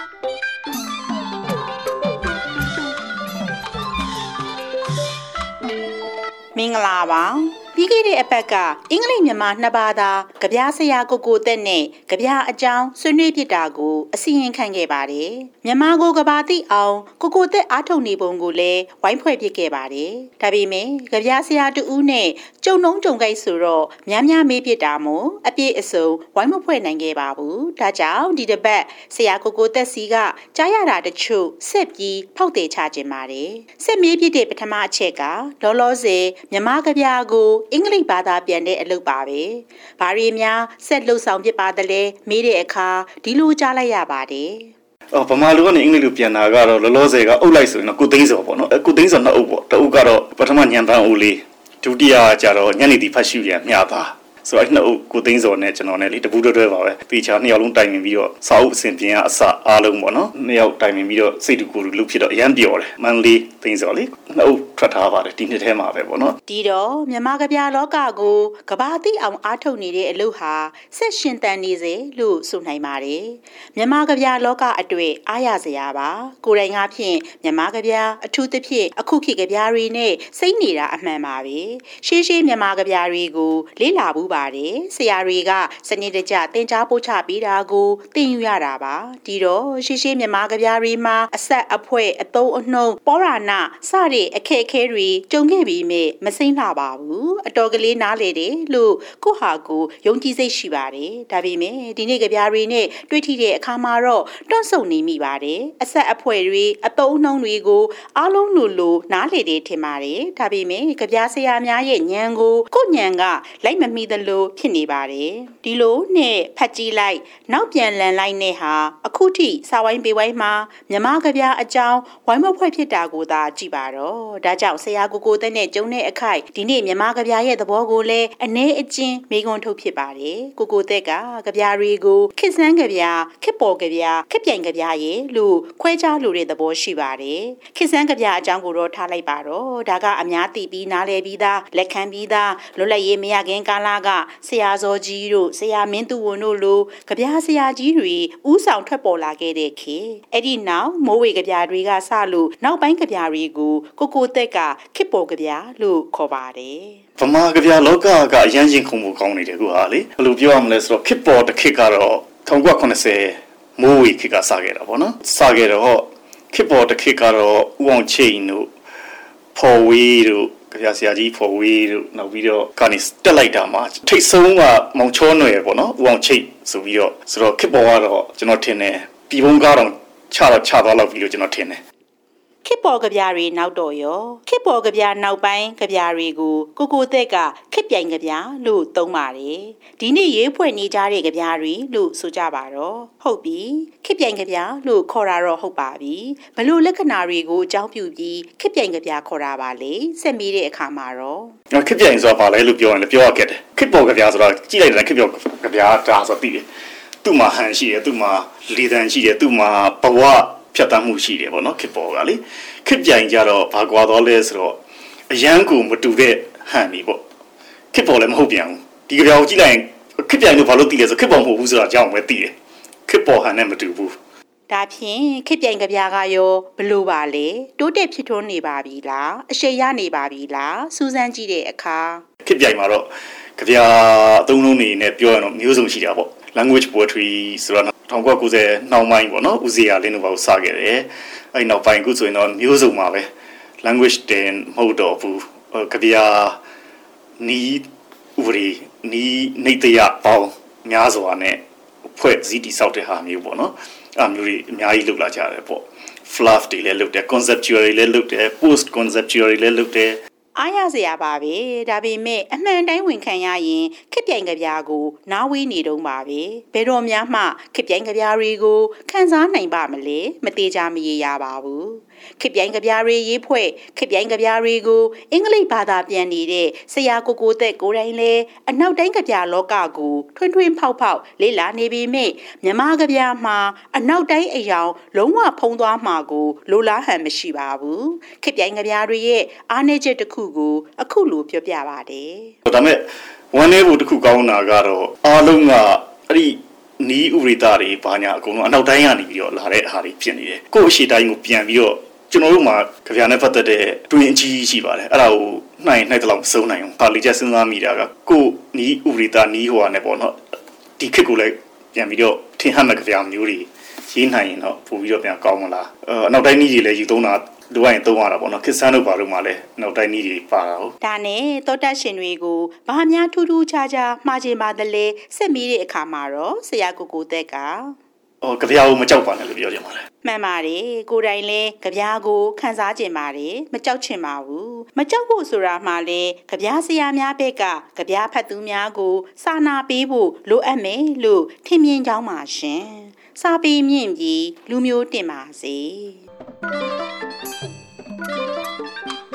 မင်္ဂလာပါပြီးခဲ့တဲ့အပတ်ကအင်္ဂလိပ်မြန်မာနှစ်ဘာသာကဗျာဆရာကိုသက်နဲ့ကဗျာအကြောင်းဆွေးနွေးပြတာကိုအစီရင်ခံခဲ့ပါတယ်မြန်မာကိုကဘာသိအောင်ကိုသက်အားထုတ်နေပုံကိုလည်းဝိုင်းဖွဲ့ပြခဲ့ပါတယ်ဒါပေမဲ့ကဗျာဆရာတူဦးနဲ့ကြုံနှုံးကြုံကြိုက်ဆိုတော့များမေးပြတာမို့အပြည့်အစုံဝိုင်းမဖွဲ့နိုင်ခဲ့ပါဘူးဒါကြောင့်ဒီတစ်ပတ်ဆရာကိုသက်စီကကြားရတာတချို့ဆက်ပြီးဖောက်တယ်ချခြင်းပါတယ်ဆက်မေးပြတဲ့ပထမအချက်ကလောလောဆယ်မြန်မာကဗျာကိုအင်္ဂလိပ်ဘာသာပြန်တဲ့အလုပ်ပါပဲ။ဘာတွေများဆက်လှုပ်ဆောင်ဖြစ်ပါသလဲမေးတဲ့အခါဒီလိုကြားလိုက်ရပါတယ်။ဗမာလူကနေအင်္ဂလိပ်လိုပြန်တာကတော့လောလောဆယ်ကအုပ်လိုက်ဆိုရင်တော့ကိုသိန်းစောပေါ့နော်။ကိုသိန်းစောနှစ်အုပ်ပေါ့။တစ်အုပ်ကတော့ပထမညံပန်းအုပ်လေးဒုတိယကျတော့ညနေတီဖတ်ရှုရမျှတာဆိုတော့နှစ်အုပ်ကိုသိန်းစောနဲ့ကျွန်တော်နဲ့လေတပူးတွဲပါပဲ။ပေချာနှစ်ယောက်လုံးတိုင်ပင်ပြီးတော့စာအုပ်အစဉ်ပြင်ကအစအားလုံးပေါ့နော်။နှစ်ယောက်တိုင်ပင်ပြီးတော့စိတ်တူကိုယ်တူလုပ်ဖြစ်တော့အရန်ပြောတယ်။မန်လေးသိန်းစောလေနှစ်အုပ်ထွက်ထားပါတယ်ဒီနှစ်ထဲမှာပဲပေါ့နော်ဒီတော့မြန်မာကဗျာလောကကိုကဘာသိအောင်အားထုတ်နေတဲ့အလုပ်ဟာဆက်ရှင်တန်နေစေလို့ဆိုနိုင်ပါတယ်မြန်မာကဗျာလောကအတွေ့အားရစရာပါကိုယ်တိုင်ကဖြင့်မြန်မာကဗျာအထူးသဖြင့်အခုခေတ်ကဗျာတွေနဲ့စိတ်နေတာအမှန်ပါပဲရှေးမြန်မာကဗျာတွေကိုလေ့လာဘူးပါတယ်ဆရာတွေကစနစ်တကျသင်ကြားပို့ချပေးတာကိုသင်ယူရတာပါဒီတော့ရှေးမြန်မာကဗျာတွေမှာအဆက်အဖွဲအသုံးအနှုန်းပောရဏစတဲ့အခက်အခဲတွေကြုံခဲ့ပြီးမြဲမစိမ့်လှပါဘူးအတော်ကလေးနားလေတယ်လို့ကိုဟာကိုယုံကြည်စိတ်ရှိပါတယ်ဒါပေမဲ့ဒီနေ့ကဗျာတွေနဲ့တွေ့ထိတဲ့အခါမှာတော့တွန့်ဆုတ်နေမိပါတယ်အဆက်အဖွဲတွေအသုံးအနှုန်းတွေကိုအားလုံးလိုနားလေတယ်ထင်ပါတယ်ဒါပေမဲ့ကဗျာဆရာများရဲ့ဉာဏ်ကိုကိုဉာဏ်ကလိုက်မမီသလိုဖြစ်နေပါတယ်ဒီလိုနဲ့ဖတ်ကြည့်လိုက်နောက်ပြန်လန်လိုက်နဲ့ဟာအခုထိစာဝိုင်းပေဝိုင်းမှာမြမကဗျာအကြောင်းဝိုင်းမဖွဲ့ဖြစ်တာကိုသာကြည့်ပါတော့ဒါကြောင့်ဆရာကိုသက်နဲ့ကျုံတဲ့အခိုက်ဒီနေ့မြမကဗျာရဲ့သဘောကိုလည်းအနည်းအကျဉ်းမေးခွန်းထုတ်ဖြစ်ပါတယ်ကိုသက်ကကဗျာတွေကိုခေတ်ဆန်းကဗျာခေတ်ပေါ်ကဗျာခေတ်ပြိုင်ကဗျာရဲ့လို့ခွဲခြားလိုတဲ့သဘောရှိပါတယ်ခေတ်ဆန်းကဗျာအကြောင်းကိုတော့ထားလိုက်ပါတော့ဒါကအများသိပြီးနားလည်ပြီးသားလက်ခံပြီးသားလွတ်လပ်ရေးမရခင်ကာလကဆရာဇော်ကြီးတို့ဆရာမင်းသူဝန်တို့လိုကဗျာဆရာကြီးတွေဥဆောင်ထွက်ပေါ်လာခဲ့တဲ့ခေတ်အဲ့ဒီနောက်မိုးဝေကဗျာတွေကစလို့နောက်ပိုင်းကဗျာတွေကိုကိုသက်ကခေတ်ပေါ်ကဗျာလို့ခေါ်ပါတယ်ဗမာကဗျာလောကကအရန်ချင်းခုံမှုကောင်းနေတယ်ခုဟာလေဘယ်လိုပြောရမလဲဆိုတော့ခေတ်ပေါ်တစ်ခေတ်ကတော့1980မိုးဝေခေတ်ကစခဲ့တာပေါ့နော်စခဲ့တော့ခေတ်ပေါ်တစ်ခေတ်ကတော့ဦးအောင်ချိန်တို့ဖော်ဝေးတို့ကဗျာဆရာကြီးဖော်ဝေးတို့နောက်ပြီးတော့ကနေတက်လိုက်တာမှာထိတ်ဆုံးကမောင်ချောနွယ်ပေါ့နော်ဦးအောင်ချိန်ဆိုပြီးတော့ဆိုတော့ခေတ်ပေါ်ကတော့ကျွန်တော်ထင်တယ်ပြည်ပုံကားတော့ချသွားလောက်ပြီလို့ကျွန်တော်ထင်တယ်ခေတ်ပေါ်ကဗျာတွေနောက်တော့ရောခေတ်ပေါ်ကဗျာနောက်ပိုင်းကဗျာတွေကိုကိုသက်ကခေတ်ပြိုင်ကဗျာလို့သုံးပါတယ်ဒီနေ့ရေးဖွဲ့နေကြတဲ့ကဗျာတွေလို့ဆိုကြပါတော့ဟုတ်ပြီခေတ်ပြိုင်ကဗျာလို့ခေါ်တာတော့ဟုတ်ပါပြီဘလို့လက္ခဏာတွေကိုအကြောင်းပြုပြီးခေတ်ပြိုင်ကဗျာခေါ်တာပါလေဆက်မေးတဲ့အခါမှာတော့ခေတ်ပြိုင်ဆိုတာဘာလဲလို့ပြောရင်လည်းပြောရခဲ့တယ်ခေတ်ပေါ်ကဗျာဆိုတော့ကြည့်လိုက်တယ်ခေတ်ပေါ်ကဗျာဒါဆိုပြီးတယ်သူ့မှာဟန်ရှိတယ်သူ့မှာလေတံရှိတယ်သူ့မှာဘဝဖြတ်တန်းမှုရှိတယ်ပေါ့နော်ခေတ်ပေါ်ကလေခေတ်ပြိုင်ကြတော့ဘာကွာတော့လဲဆိုတော့အရန်ကိုမတူတဲ့ဟန်ပြီပေါ့ခေတ်ပေါ်လည်းမဟုတ်ပြန်ဘူးဒီကြပြောင်ကြည့်လိုက်ရင်ခေတ်ပြိုင်လို့ဘာလို့တည်လဲဆိုခေတ်ပေါ်မဟုတ်ဘူးဆိုတာကြောင့်ပဲတည်တယ်ခေတ်ပေါ်ဟန်နဲ့မတူဘူးဒါဖြင့်ခေတ်ပြိုင်ကဗျာကရောဘလို့ပါလဲတိုးတက်ဖြစ်ထွန်းနေပါပြီလားအရှိန်ရနေပါပြီလားစူးစမ်းကြည့်တဲ့အခါခေတ်ပြိုင်မှာတော့ကဗျာအသုံးလုံးနေနဲ့ပြောရတော့မျိုးစုံရှိတာပေါ့ language poetry ဆိုတော့1990နောက်ပိုင်းပေါ့နော်ဦးဇေယျလင်းတို့ဘာကိုစခဲ့တယ်အဲ့နောက်ပိုင်းခုဆိုရင်တော့မျိုးစုံမှာပဲ language တင်မဟုတ်တော့ဘူးကဗျာနီးဥပဒေနီးနေတရပေါင်းများစွာနဲ့ဖွဲ့စည်းတည်ဆောက်တဲ့ဟာမျိုးပေါ့နော်အဲ့မျိုးတွေအများကြီးလုပ်လာကြတယ်ပေါ့ fluff တွေလည်းလုပ်တယ် conceptual တွေလည်းလုပ်တယ် post conceptual တွေလည်းလုပ်တယ်အားရစရာပါပဲဒါပေမဲ့အမှန်တိုင်းဝန်ခံရရင်ခေတ်ပြိုင်ကဗျာကိုနားဝေးနေတော့ပါပဲဘယ်တော့မှခေတ်ပြိုင်ကဗျာတွေကိုခန်းစားနိုင်ပါမလဲမသေးကြမရေရပါဘူးခေတ်ပြိုင်ကဗျာတွေရေးဖွဲ့ခေတ်ပြိုင်ကဗျာတွေကိုအင်္ဂလိပ်ဘာသာပြန်နေတဲ့ဆရာကိုသက်ကိုယ်တိုင်လည်းအနောက်တိုင်းကဗျာလောကကိုထွန်းဖောက်လေ့လာနေပေမဲ့မြန်မာကဗျာမှာအနောက်တိုင်းအယောင်လုံးဝဖုံးသွားမှာကိုလိုလားဟန်မရှိပါဘူးခေတ်ပြိုင်ကဗျာတွေရဲ့အားနည်းချက်တစ်ခုကိုအခုလိုပြောပြပါတယ်ဒါပေမဲ့ဝမ်းနည်းဖို့တစ်ခုကောင်းတာကတော့အားလုံးကအဲ့ဒီနီးဥရိတာတွေဘာညာအကုန်လုံးအနောက်တိုင်းကနေပြီးတော့လာတဲ့အားတွေဖြစ်နေတယ်ကိုယ့်အရှိတိုင်းကိုပြန်ပြီးတော့ကျွန်တော်တို့မှာကြပြနဲ့ပတ်သက်တဲ့တွင်အကြီးရှိပါတယ်အဲ့ဒါကိုနှိုင်းတဲ့လောက်မစုံနိုင်ဘူးပါလီချက်စဉ်းစားမိတာကကိုယ့်နီးဥရိတာနီးဟိုကနေပေါ့နော်ဒီခေတ်ကိုလည်းပြန်ပြီးတော့ထင်ဟမဲ့ကြပြမျိုးတွေရေးနိုင်ရင်တော့ပို့ပြီးတော့ပြန်ကောင်းမလားအနောက်တိုင်းနီးတွေလည်းယူသုံးတာလိုအပ်ရင်သုံးရတာပေါ့နော်ခစ်ဆန်းတို့ဘာလို့မှလည်းနောက်တိုင်းနီးတွေပါတာဟုတ်ဒါနဲ့တောတက်ရှင်တွေကိုဘာများထူးထူးခြားခြားမှားချင်ပါတယ်လဲဆက်မီးတဲ့အခါမှာတော့ဆရာကိုသက်ကကြပြကိုမကြောက်ပါနဲ့လို့ပြောချင်ပါတယ်မှန်ပါတယ်ကိုတိုင်လဲကြပြကိုခန်းစားကျင်ပါတယ်မကြောက်ချင်ပါဘူးမကြောက်ဖို့ဆိုတာမှလဲကြပြဆရာများဘက်ကကြပြဖတ်သူများကိုစာနာပေးဖို့လိုအပ်မယ်လို့ထင်မြင်ကြောင်းပါရှင်စာပေမြင့်ပြီးလူမျိုးတင်ပါစေ